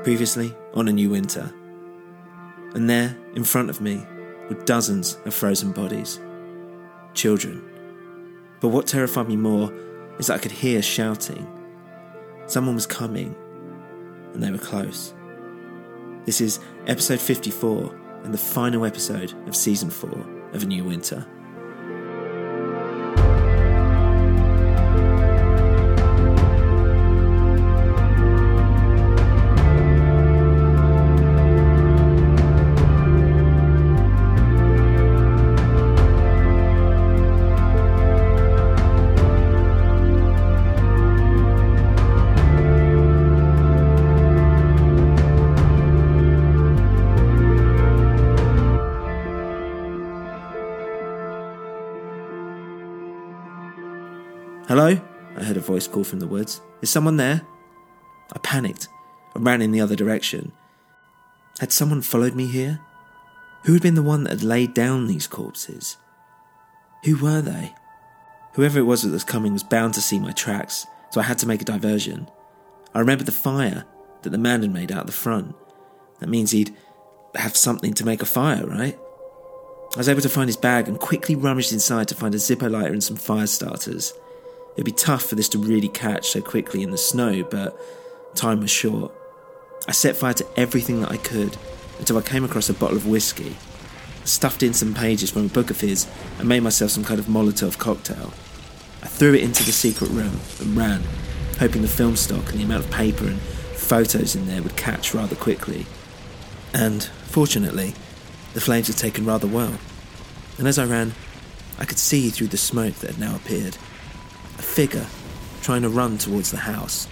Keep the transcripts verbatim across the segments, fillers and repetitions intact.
Previously on A New Winter. And there, in front of me, were dozens of frozen bodies. Children. But what terrified me more is that I could hear shouting. Someone was coming, and they were close. This is episode fifty-four, and the final episode of season four of A New Winter. "Hello?" I heard a voice call from the woods. "Is someone there?" I panicked and ran in the other direction. Had someone followed me here? Who had been the one that had laid down these corpses? Who were they? Whoever it was that was coming was bound to see my tracks, so I had to make a diversion. I remembered the fire that the man had made out the front. That means he'd have something to make a fire, right? I was able to find his bag and quickly rummaged inside to find a Zippo lighter and some fire starters. It'd be tough for this to really catch so quickly in the snow, but time was short. I set fire to everything that I could until I came across a bottle of whiskey. I stuffed in some pages from a book of his and made myself some kind of Molotov cocktail. I threw it into the secret room and ran, hoping the film stock and the amount of paper and photos in there would catch rather quickly. And, fortunately, the flames had taken rather well. And as I ran, I could see through the smoke that had now appeared. A figure trying to run towards the house.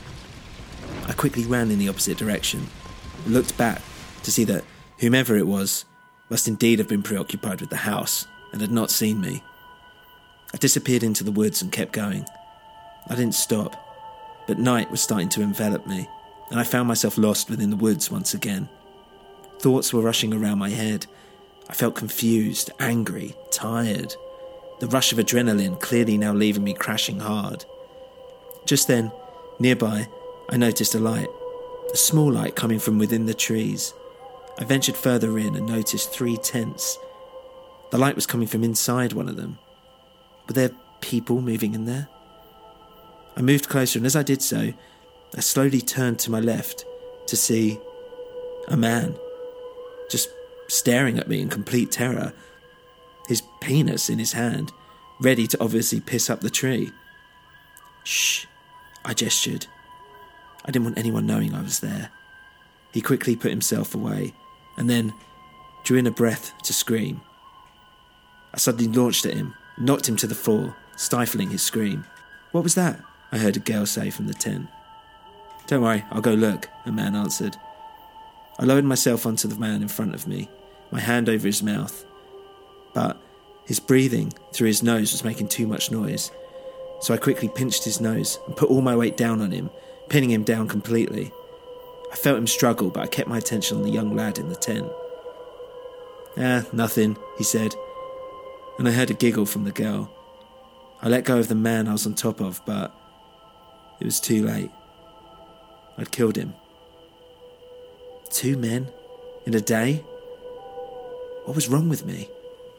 I quickly ran in the opposite direction and looked back to see that whomever it was must indeed have been preoccupied with the house and had not seen me. I disappeared into the woods and kept going. I didn't stop, but night was starting to envelop me, and I found myself lost within the woods once again. Thoughts were rushing around my head. I felt confused, angry, tired. The rush of adrenaline clearly now leaving me crashing hard. Just then, nearby, I noticed a light, a small light coming from within the trees. I ventured further in and noticed three tents. The light was coming from inside one of them. Were there people moving in there? I moved closer, and as I did so, I slowly turned to my left to see a man, just staring at me in complete terror. His penis in his hand, ready to obviously piss up the tree. "Shh," I gestured. I didn't want anyone knowing I was there. He quickly put himself away, and then drew in a breath to scream. I suddenly launched at him, knocked him to the floor, stifling his scream. "What was that?" I heard a girl say from the tent. "Don't worry, I'll go look," a man answered. I lowered myself onto the man in front of me, my hand over his mouth. But his breathing through his nose was making too much noise, so I quickly pinched his nose and put all my weight down on him, pinning him down completely. I felt him struggle, but I kept my attention on the young lad in the tent. "Ah, nothing," he said, and I heard a giggle from the girl. I let go of the man I was on top of, but it was too late. I'd killed him. Two men in a day? What was wrong with me?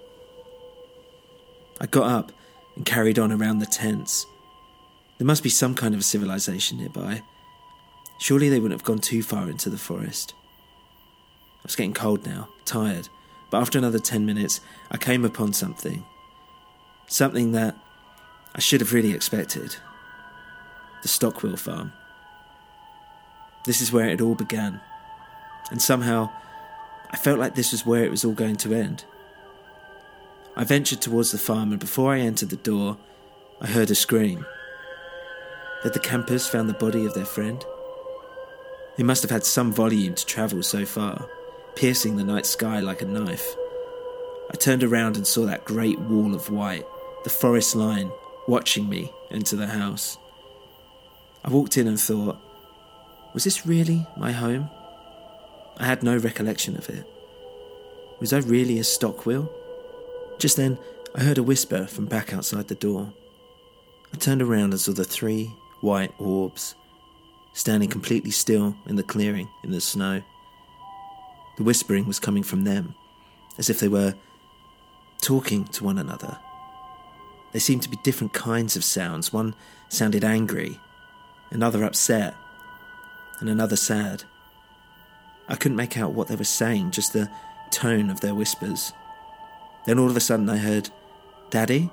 I got up and carried on around the tents. There must be some kind of a civilization nearby. Surely they wouldn't have gone too far into the forest. I was getting cold now, tired, but after another ten minutes, I came upon something. Something that I should have really expected. The Stockwell farm. This is where it all began. And somehow, I felt like this was where it was all going to end. I ventured towards the farm, and before I entered the door, I heard a scream. Had the campers found the body of their friend? They must have had some volume to travel so far, piercing the night sky like a knife. I turned around and saw that great wall of white, the forest line, watching me into the house. I walked in and thought, was this really my home? I had no recollection of it. Was I really a Stockwell? Just then, I heard a whisper from back outside the door. I turned around and saw the three white orbs. standing completely still in the clearing in the snow. The whispering was coming from them, as if they were talking to one another. There seemed to be different kinds of sounds. One sounded angry, another upset, and another sad. I couldn't make out what they were saying, just the tone of their whispers. Then all of a sudden I heard, "Daddy?"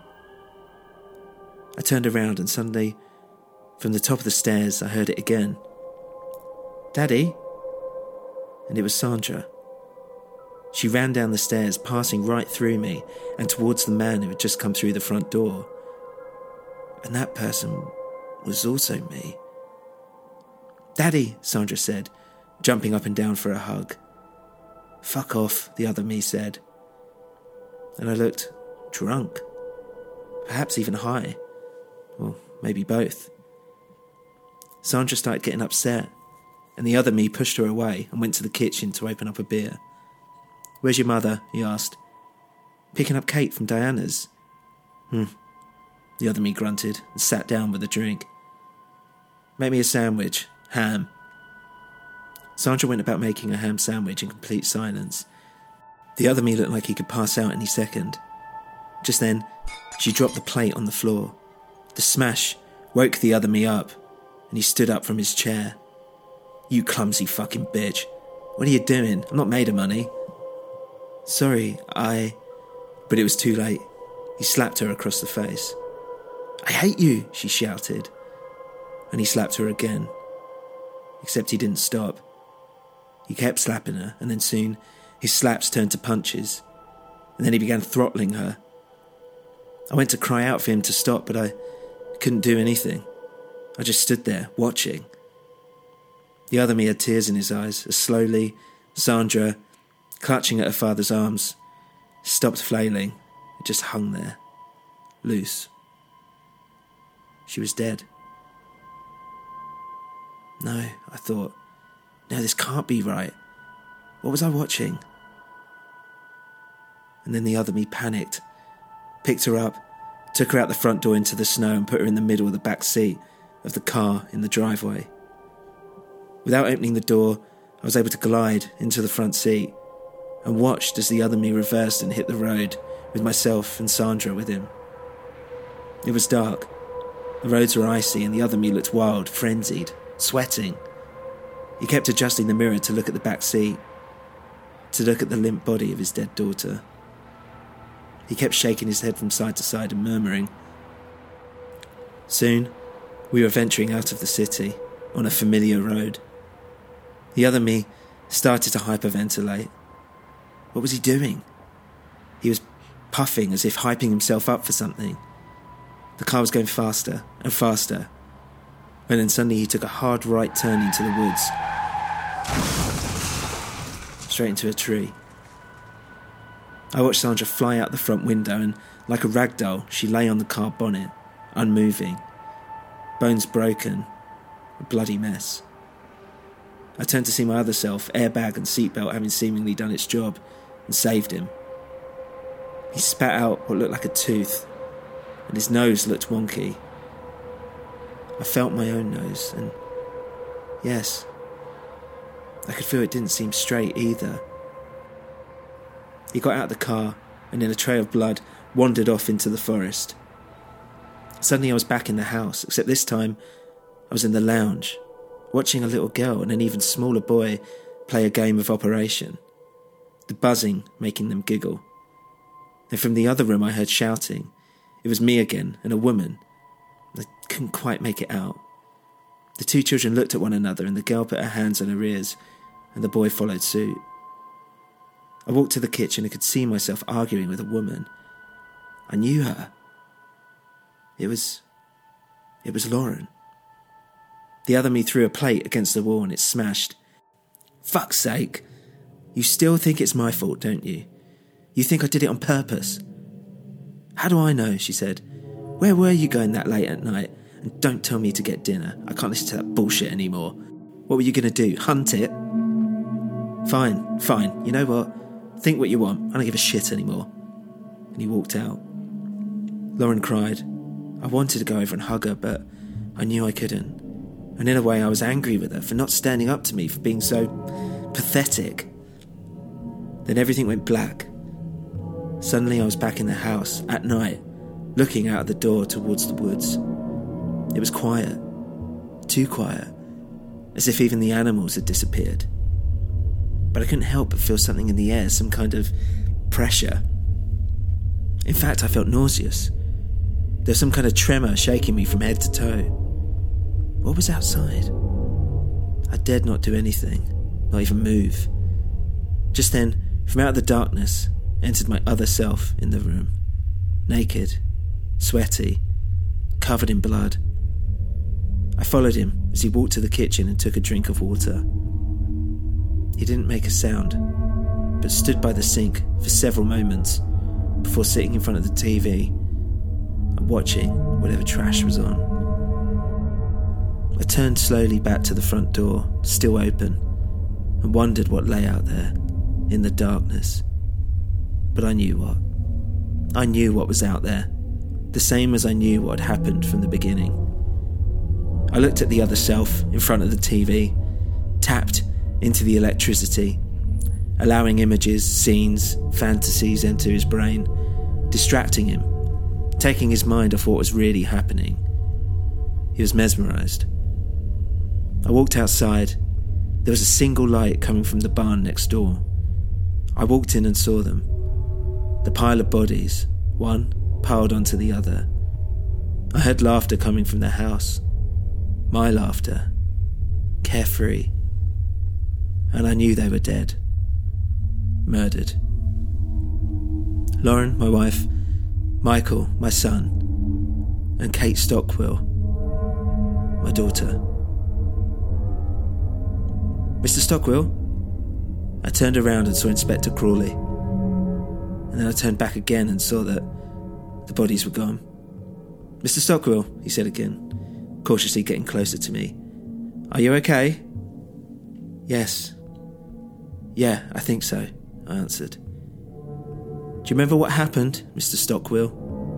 I turned around and suddenly, from the top of the stairs, I heard it again. "Daddy?" And it was Sandra. She ran down the stairs, passing right through me and towards the man who had just come through the front door. And that person was also me. "Daddy," Sandra said, jumping up and down for a hug. "Fuck off," the other me said. And I looked drunk, perhaps even high, or maybe both. Sandra started getting upset, and the other me pushed her away and went to the kitchen to open up a beer. "Where's your mother?" he asked. "Picking up Kate from Diana's." Hmm. The other me grunted and sat down with a drink. "Make me a sandwich. Ham." Sandra went about making a ham sandwich in complete silence. The other me looked like he could pass out any second. Just then, she dropped the plate on the floor. The smash woke the other me up, and he stood up from his chair. "You clumsy fucking bitch. What are you doing? I'm not made of money." "Sorry, I..." But it was too late. He slapped her across the face. "I hate you," she shouted. And he slapped her again. Except he didn't stop. He kept slapping her, and then soon his slaps turned to punches. And then he began throttling her. I went to cry out for him to stop, but I couldn't do anything. I just stood there, watching. The other me had tears in his eyes, as slowly Sandra, clutching at her father's arms, stopped flailing. It just hung there, loose. She was dead. No, I thought. No, this can't be right. What was I watching? And then the other me panicked, picked her up, took her out the front door into the snow and put her in the middle of the back seat of the car in the driveway. Without opening the door, I was able to glide into the front seat and watched as the other me reversed and hit the road with myself and Sandra with him. It was dark. The roads were icy and the other me looked wild, frenzied, sweating. He kept adjusting the mirror to look at the back seat, to look at the limp body of his dead daughter. He kept shaking his head from side to side and murmuring. Soon, we were venturing out of the city, on a familiar road. The other me started to hyperventilate. What was he doing? He was puffing as if hyping himself up for something. The car was going faster and faster, and then suddenly he took a hard right turn into the woods, straight into a tree. I watched Sandra fly out the front window and, like a rag doll, she lay on the car bonnet, unmoving, bones broken, a bloody mess. I turned to see my other self, airbag and seatbelt having seemingly done its job, and saved him. He spat out what looked like a tooth, and his nose looked wonky. I felt my own nose, and yes, I could feel it didn't seem straight either. He got out of the car, and in a trail of blood, wandered off into the forest. Suddenly I was back in the house, except this time I was in the lounge, watching a little girl and an even smaller boy play a game of Operation, the buzzing making them giggle. And from the other room I heard shouting. It was me again, and a woman. I couldn't quite make it out. The two children looked at one another, and the girl put her hands on her ears, and the boy followed suit. I walked to the kitchen and could see myself arguing with a woman. I knew her. It was... it was Lauren. The other me threw a plate against the wall and it smashed. Fuck's sake. You still think it's my fault, don't you? You think I did it on purpose? How do I know, she said. Where were you going that late at night? And don't tell me to get dinner. I can't listen to that bullshit anymore. What were you going to do? Hunt it? Fine, fine. You know what? Think what you want. I don't give a shit anymore. And he walked out. Lauren cried. I wanted to go over and hug her, but I knew I couldn't. And in a way I was angry with her for not standing up to me, for being so pathetic. Then everything went black. Suddenly I was back in the house, at night, looking out the door towards the woods. It was quiet. Too quiet. As if even the animals had disappeared. But I couldn't help but feel something in the air, some kind of pressure. In fact, I felt nauseous. There was some kind of tremor shaking me from head to toe. What was outside? I dared not do anything, not even move. Just then, from out of the darkness, entered my other self in the room. Naked, sweaty, covered in blood. I followed him as he walked to the kitchen and took a drink of water. He didn't make a sound, but stood by the sink for several moments before sitting in front of the T V and watching whatever trash was on. I turned slowly back to the front door, still open, and wondered what lay out there, in the darkness. But I knew what. I knew what was out there, the same as I knew what had happened from the beginning. I looked at the other self in front of the T V, tapped into the electricity, allowing images, scenes, fantasies enter his brain, distracting him, taking his mind off what was really happening. He was mesmerised. I walked outside. There was a single light coming from the barn next door. I walked in and saw them. The pile of bodies, one piled onto the other. I heard laughter coming from the house. My laughter. Carefree. And I knew they were dead. Murdered. Lauren, my wife, Michael, my son, and Kate Stockwell, my daughter. Mister Stockwell? I turned around and saw Inspector Crawley. And then I turned back again and saw that the bodies were gone. Mister Stockwell, he said again, cautiously getting closer to me. Are you okay? Yes. Yeah, I think so, I answered. Do you remember what happened, Mister Stockwell?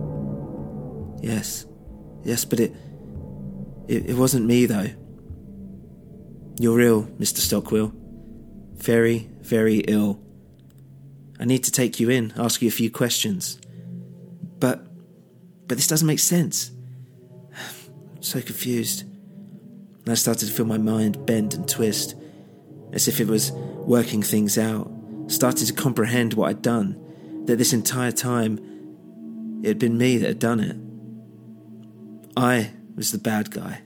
Yes. Yes, but it, it... It wasn't me, though. You're ill, Mister Stockwell. Very, very ill. I need to take you in, ask you a few questions. But... But this doesn't make sense. I'm so confused. And I started to feel my mind bend and twist, as if it was working things out, started to comprehend what I'd done, that this entire time it had been me that had done it. I was the bad guy.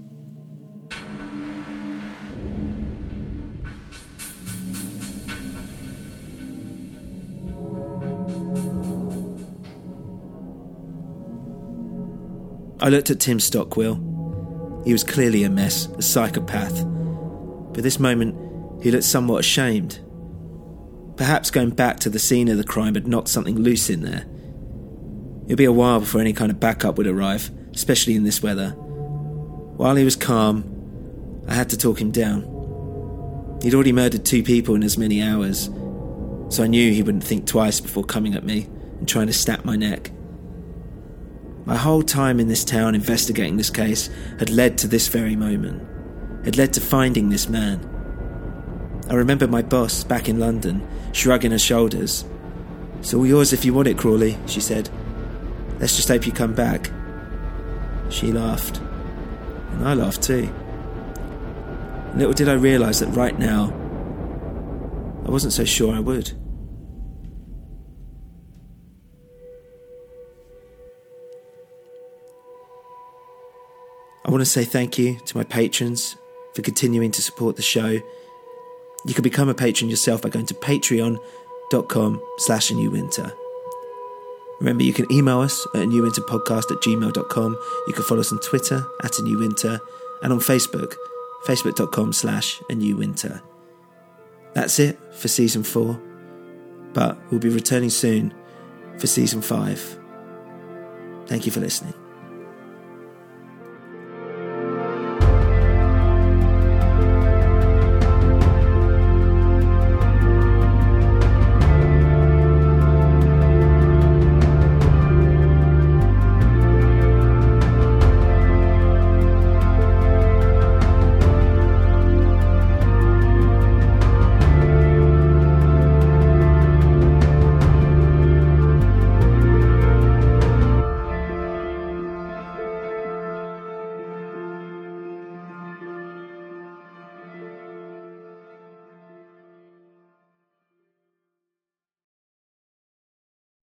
I looked at Tim Stockwell. He was clearly a mess, a psychopath. But this moment, he looked somewhat ashamed. Perhaps going back to the scene of the crime had knocked something loose in there. It'd be a while before any kind of backup would arrive, especially in this weather. While he was calm, I had to talk him down. He'd already murdered two people in as many hours, so I knew he wouldn't think twice before coming at me and trying to snap my neck. My whole time in this town investigating this case had led to this very moment, had led to finding this man. I remember my boss back in London shrugging her shoulders. "It's all yours if you want it, Crawley," she said. "Let's just hope you come back." She laughed, and I laughed too. Little did I realise that right now, I wasn't so sure I would. I want to say thank you to my patrons for continuing to support the show. You can become a patron yourself by going to patreon.com slash a new winter. Remember, you can email us at a new winter podcast at gmail dot com. You can follow us on Twitter at a new winter and on Facebook, facebook.com slash a new winter. That's it for season four, but we'll be returning soon for season five. Thank you for listening.